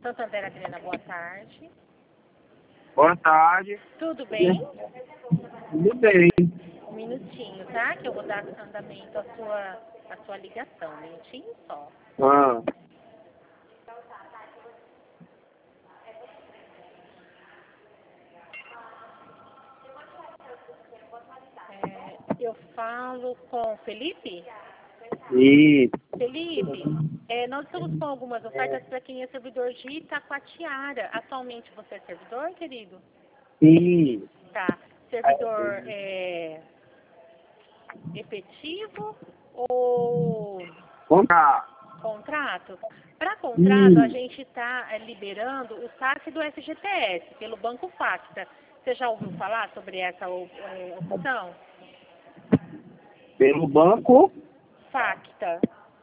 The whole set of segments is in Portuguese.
Santander Adriana, boa tarde. Boa tarde. Tudo bem? Tudo bem. Um minutinho, tá? Que eu vou dar andamento à sua ligação. Um minutinho só. Ah, Eu falo com Felipe? e Felipe, nós estamos com algumas ofertas para quem é servidor de Itacoatiara. Atualmente você é servidor, querido? sim. Tá. Servidor efetivo ou Conta. contrato? Para contrato, a gente está liberando o saque do FGTS pelo Banco Facta. Você já ouviu falar sobre essa opção? Pelo banco? Facta.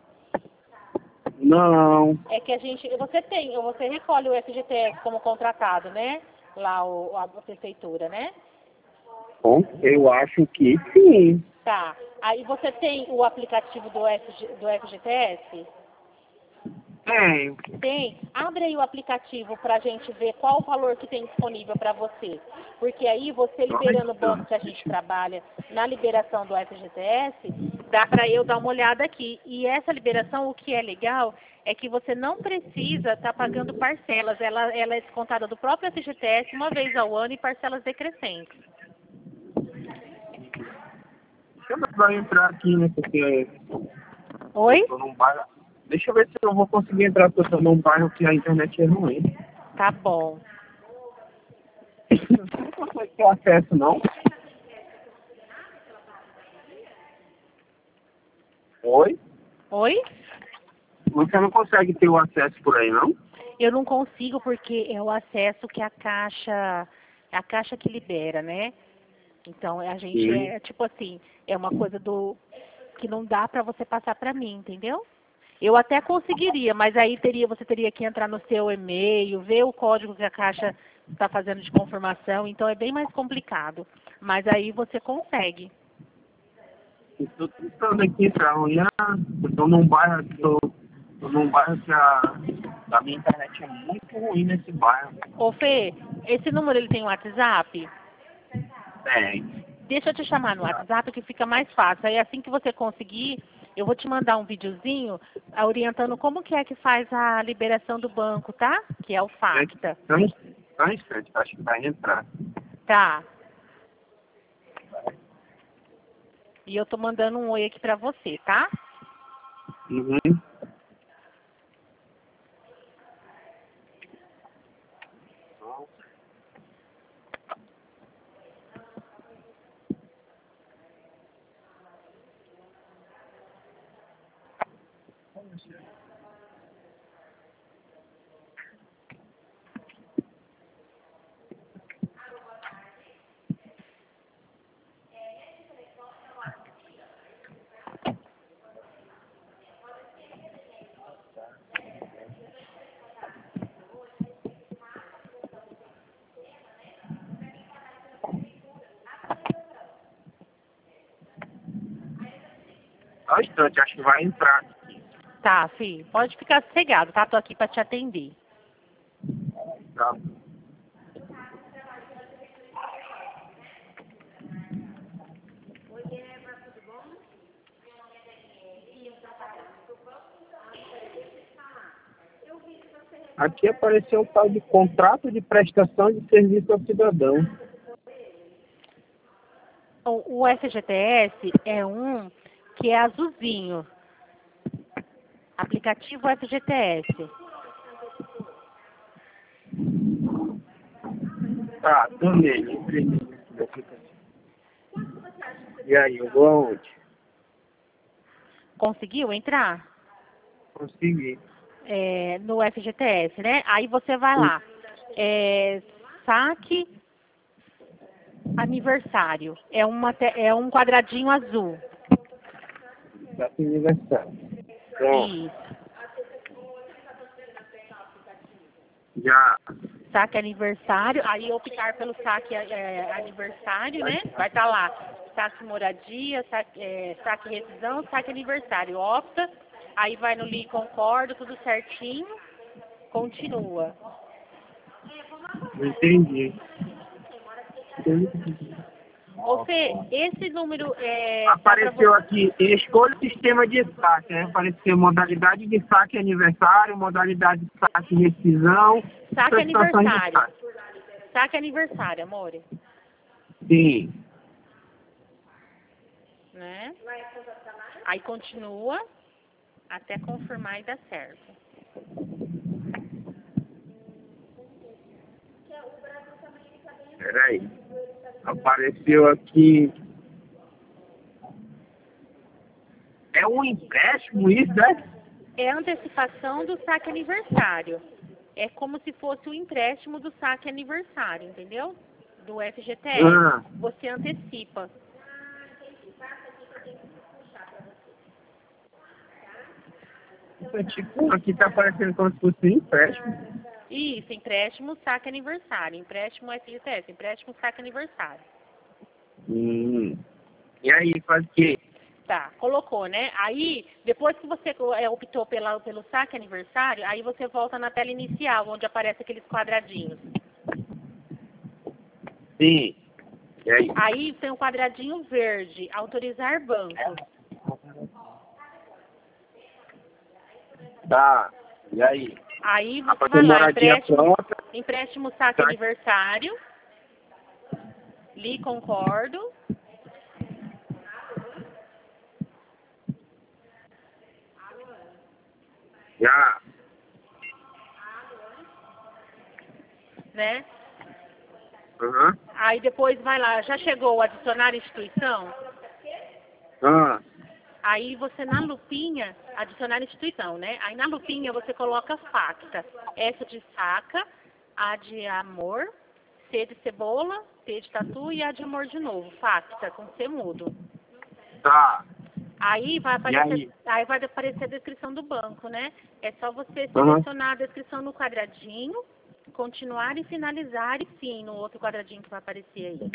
Não. É que você recolhe o FGTS como contratado, né? Lá a prefeitura, né? Bom, eu acho que sim. Tá. Aí você tem o aplicativo do FGTS? Tem. Tem. Abre aí o aplicativo para a gente ver qual o valor que tem disponível para você. Porque aí você liberando o banco que a gente trabalha na liberação do FGTS, dá para eu dar uma olhada aqui. E essa liberação, o que é legal, é que você não precisa estar pagando parcelas. Ela é descontada do próprio FGTS uma vez ao ano e parcelas decrescentes. Deixa eu ver se vai entrar aqui, né? Porque Oi? eu tô num bairro. Deixa eu ver se eu vou conseguir entrar, porque eu tô num bairro que a internet é ruim. Tá bom. Você não consegue ter acesso, não? Oi? Oi? Você não consegue ter o acesso por aí, não? Eu não consigo porque é o acesso que é a caixa que libera, né? Então a gente Sim. tipo assim, é uma coisa que não dá para você passar para mim, entendeu? Eu até conseguiria, mas aí você teria que entrar no seu e-mail, ver o código que a caixa está fazendo de confirmação, então é bem mais complicado. Mas aí você consegue. Estou tentando aqui para olhar. Estou num bairro, tô num bairro que a minha internet é muito ruim nesse bairro. Ô Fê, esse número ele tem WhatsApp? Tem. Deixa eu te chamar no WhatsApp que fica mais fácil. Aí assim que você conseguir, eu vou te mandar um videozinho orientando como que é que faz a liberação do banco, tá? Que é o Facta. Só um instante, acho que vai entrar. Tá. E eu tô mandando um oi aqui pra você, tá? Uhum. Só um instante, acho que vai entrar. Tá, filho. Pode ficar sossegado, tá? Tô aqui pra te atender. Tá. Aqui apareceu um tal de contrato de prestação de serviço ao cidadão. O FGTS é um que é azulzinho. Aplicativo FGTS. Tá, tô nele. Entrei nele. E aí, eu vou aonde? Conseguiu entrar? Consegui. No FGTS, né? Aí você vai lá. Saque aniversário. É um quadradinho azul. Data de aniversário. Pronto. Isso. Já. Saque aniversário. Aí optar pelo saque aniversário, né? Vai estar lá. Saque moradia, saque rescisão, saque aniversário. Opta. Aí vai no li concordo, tudo certinho. Continua. Entendi. Você, esse número Apareceu aqui, escolha o sistema de saque, né? Apareceu modalidade de saque aniversário, modalidade de saque rescisão, saque prestações de aniversário. saque. Saque aniversário, amor. Sim. Né? Aí continua até confirmar e dar certo. Peraí. Apareceu aqui. É um empréstimo isso, né? É a antecipação do saque aniversário. É como se fosse o empréstimo do saque aniversário, entendeu? Do FGTS. Ah. Você antecipa. É tipo, aqui tá aparecendo como se fosse um empréstimo. Isso, empréstimo, saque aniversário. Empréstimo FGTS, empréstimo, saque aniversário. E aí, faz o quê? Tá, colocou, né? Aí, depois que você optou pelo saque aniversário, aí você volta na tela inicial, onde aparece aqueles quadradinhos. Sim. E aí? Aí tem um quadradinho verde, autorizar banco. Tá. E aí? Aí A você vai lá, pronta. empréstimo saque aniversário. Li, concordo. Já. Né? Aham. Aí depois vai lá, já chegou o adicionar instituição? Ah. Aí você na lupinha, adicionar instituição, né? Aí na lupinha você coloca facta. S de faca, A de amor, C de cebola, T de tatu e A de amor de novo. Facta, com C mudo. Tá. Aí vai aparecer a descrição do banco, né? É só você Aham. selecionar a descrição no quadradinho, continuar e finalizar e sim no outro quadradinho que vai aparecer aí.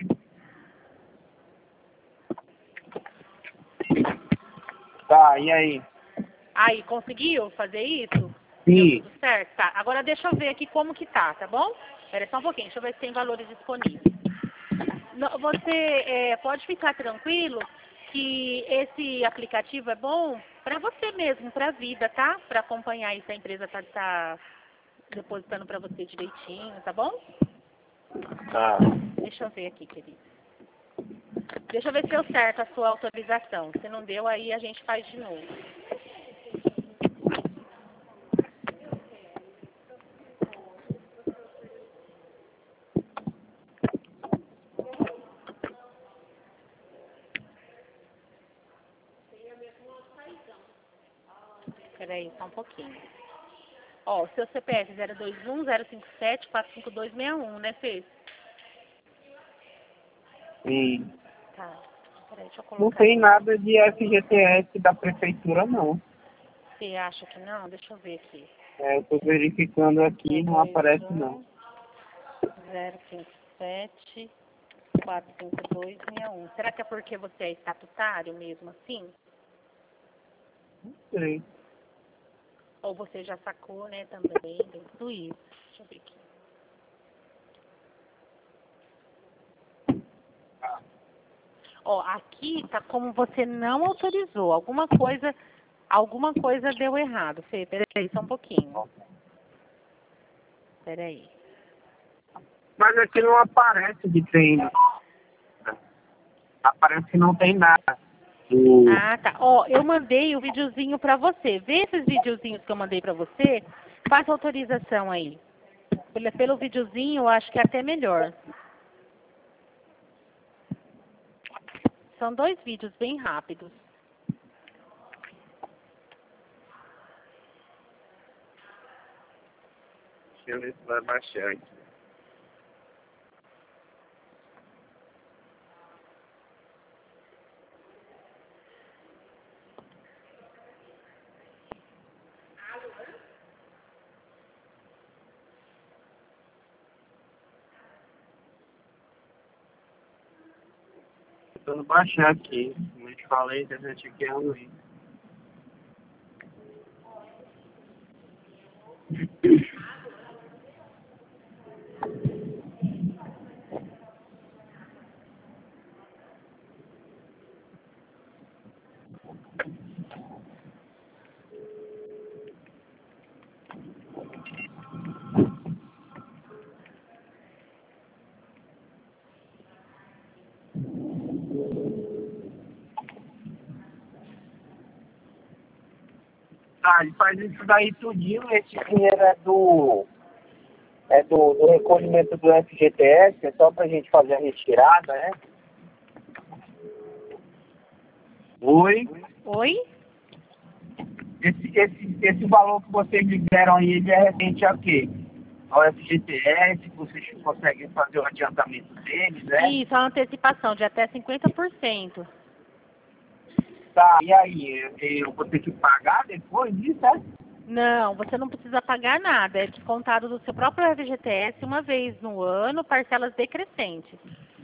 Tá, e aí? Aí, conseguiu fazer isso? Sim. Deu tudo certo? Tá, agora deixa eu ver aqui como que tá bom? Espera só um pouquinho, deixa eu ver se tem valores disponíveis. Você pode ficar tranquilo que esse aplicativo é bom para você mesmo, para a vida, tá? Para acompanhar aí se a empresa tá depositando para você direitinho, tá bom? Tá. Deixa eu ver aqui, querido. Deixa eu ver se deu certo a sua autorização. Se não deu, aí a gente faz de novo. Peraí, só um pouquinho. Ó, o seu CPF 021-057-45261, né, Fê? Sim. Tá. Peraí, deixa eu colocar. Não tem nada de FGTS da prefeitura, não. Você acha que não? Deixa eu ver aqui. Eu tô verificando aqui, não aparece, não. 057 45261. Será que é porque você é estatutário mesmo assim? Não sei. Ou você já sacou, né, também? Tem tudo isso. Deixa eu ver aqui. Ó, aqui tá como você não autorizou. Alguma coisa deu errado, Fê. Peraí, só um pouquinho. Peraí. Mas aqui não aparece que tem. Aparece que não tem nada. Ah, tá. Ó, eu mandei o videozinho pra você. Vê esses videozinhos que eu mandei pra você. Faça autorização aí. Pelo videozinho, eu acho que é até melhor. São 2 vídeos bem rápidos. Deixa eu ver se vai baixar aqui. Tentando baixar aqui. Como eu te falei, a internet aqui é ruim. Tá, ele faz isso daí tudinho, esse dinheiro é do recolhimento do FGTS, é só pra gente fazer a retirada, né? Oi? Oi? Esse valor que vocês liberam aí, ele é referente a quê? Ao FGTS, que vocês conseguem fazer o adiantamento deles, né? Isso, a antecipação de até 50%. Tá, e aí, eu vou ter que pagar depois disso, é? Não, você não precisa pagar nada. É descontado do seu próprio FGTS uma vez no ano, parcelas decrescentes.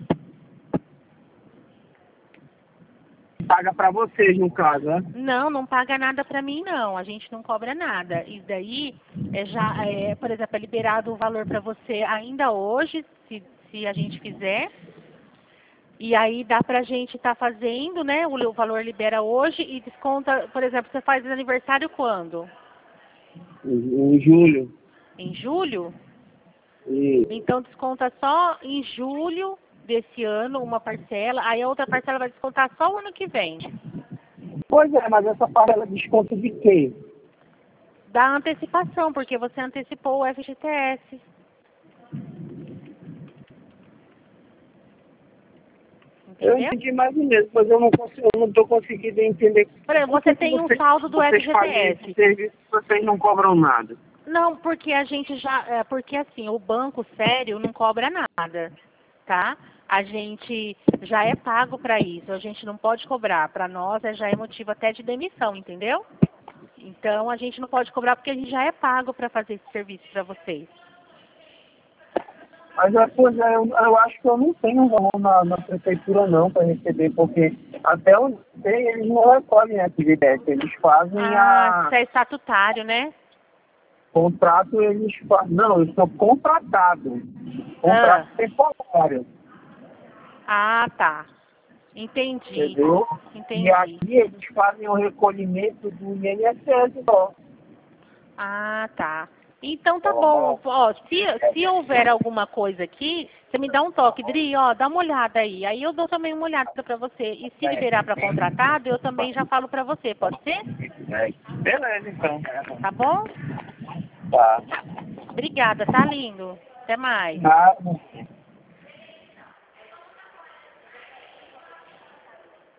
Paga pra vocês, no caso, né? Não, não paga nada para mim, não. A gente não cobra nada. Isso daí por exemplo, é liberado o valor para você ainda hoje, se a gente fizer. E aí dá pra gente estar fazendo, né? O valor libera hoje e desconta, por exemplo, você faz aniversário quando? Em julho. Em julho? E Então desconta só em julho desse ano uma parcela, aí a outra parcela vai descontar só o ano que vem. pois é, mas essa parcela desconto de quê? Da antecipação, porque você antecipou o FGTS. Eu Entendeu? entendi mais ou menos, mas eu não estou conseguindo entender. Por exemplo, você tem um saldo do Vocês fazem FGTS. esse serviço, vocês não cobram nada. Não, porque a gente porque assim, o banco sério não cobra nada, tá? A gente já é pago para isso, a gente não pode cobrar. Para nós já é motivo até de demissão, entendeu? Então a gente não pode cobrar porque a gente já é pago para fazer esse serviço para vocês. Mas pois é, eu acho que eu não tenho valor na prefeitura não para receber, porque até onde tem, eles não recolhem FGTS, eles fazem Isso é estatutário, né? contrato, eles fazem. Não, eu sou contratado. Contrato temporário. Ah, tá. Entendi. Entendeu? Entendi. E aqui eles fazem o recolhimento do INSS só. Ah, tá. Então tá bom. Ó, se houver alguma coisa aqui, você me dá um toque, Dri, ó, dá uma olhada aí. Aí eu dou também uma olhada pra você. E se liberar pra contratado, eu também já falo pra você, pode ser? Beleza, então. Tá bom? Tá. Obrigada, tá lindo. Até mais. Nada.